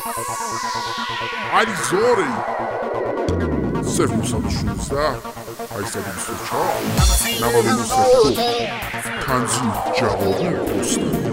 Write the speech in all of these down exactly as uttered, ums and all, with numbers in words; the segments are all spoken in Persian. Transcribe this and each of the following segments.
علی زوری صفر نهصد و شانزده هشتصد و بیست و چهار نود و نه صفر دو تنظیم جوابی پوستر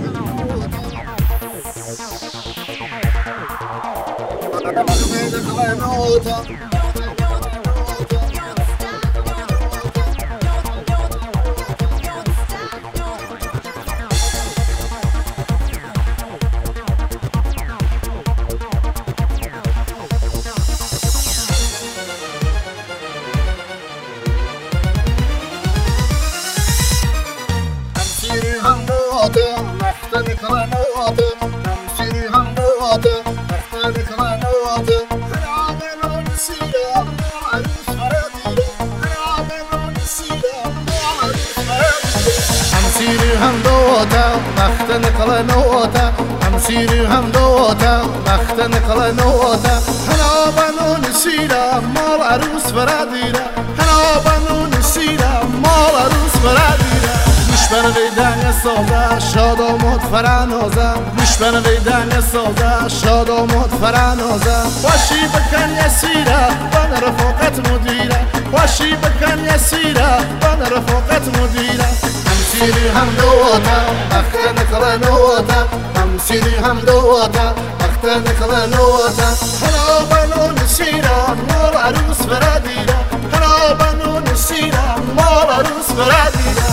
هم دوتا وقت نقل نوتا هم سيري هم دوتا وقت نقل نوتا هلا بنو نسيرة مال عروس فراديرة هلا بنو نسيرة مال عروس فراديرة مش بنغيدان الصودا شاد وموت فرانوزا مش بنغيدان الصودا شاد وموت فرانوزا واشي بكن يسيرة وانا رفوقت مديرة واشي بكن يسيرة وانا رفوقت مديرة سيري هم دوتا وقت نقل نوتا هم سيري هم دوتا وقت نقل نوتا هلا بنو نسيرة مال عروس فراديرة هلا بنو نسيرة مال عروس فراديرة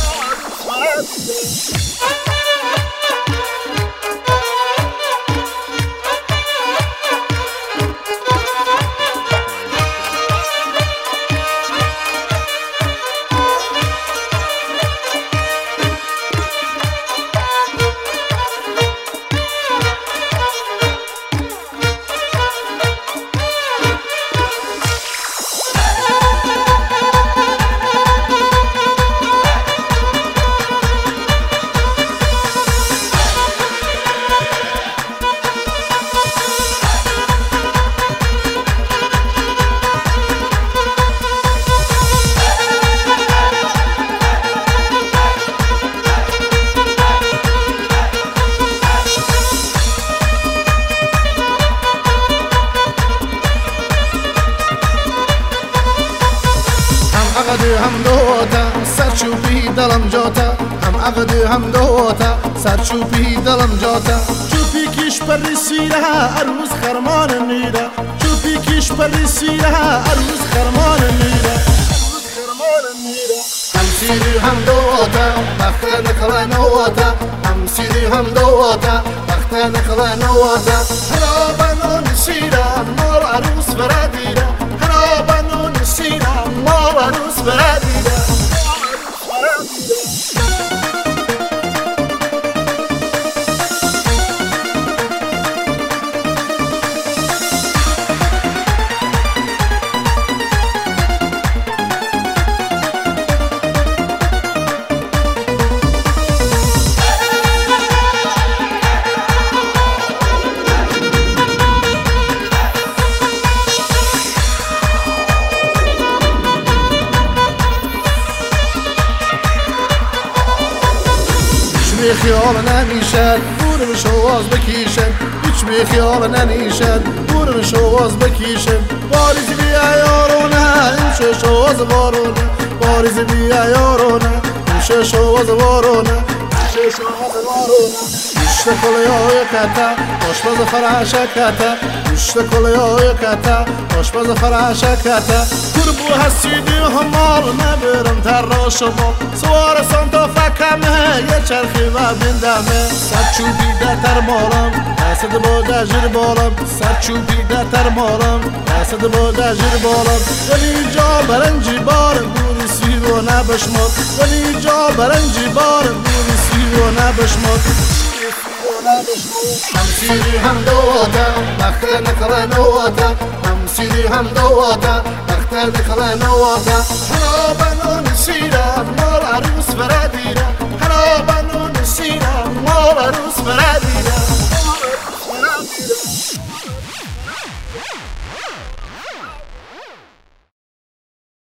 هم دوتا سرچوبی دلم جاتا هم عقد هم دوتا سرچوبی دلم جاتا چوبی کش پر سیره عروس خرمان میره چوبی کش پر سیره عروس خرمان میره عروس خرمان میره هم سیری هم دوتا وقت نقل نوتا هم سیری هم دوتا وقت نقل نوتا هلا بنو نسیره مال عروس فرادیره هلا بنو نسیره مال عروس فرادیره خیال نمیشد بورم شواز بکیشن هیچ می خیال نمیشد بورم شواز بکیشن باریز بیا یارونه این شواز وارونه باریز بیا یارونه این شواز وارونه این شواز وارونه گوشت کلیای کتا آشپز فرشه کتا گوشت کلیای کتا آشپز فرشه کتا کربو هستیدی همال نبرم تر شما سوار سانتا فکمه یه چرخی و بندمه سرچوبی در مالم دست با دجر بالم سرچوبی در مالم دست با دجر بالم ولی جا برنجی بارم بوری سیر و نبشمات ولی جا برنجی بارم بوری سیر و نبشمات هم سيري هم دوتا وقت نقل نوتا هم سيري هم دوتا وقت نقل نوتا هلا بنو نسيرة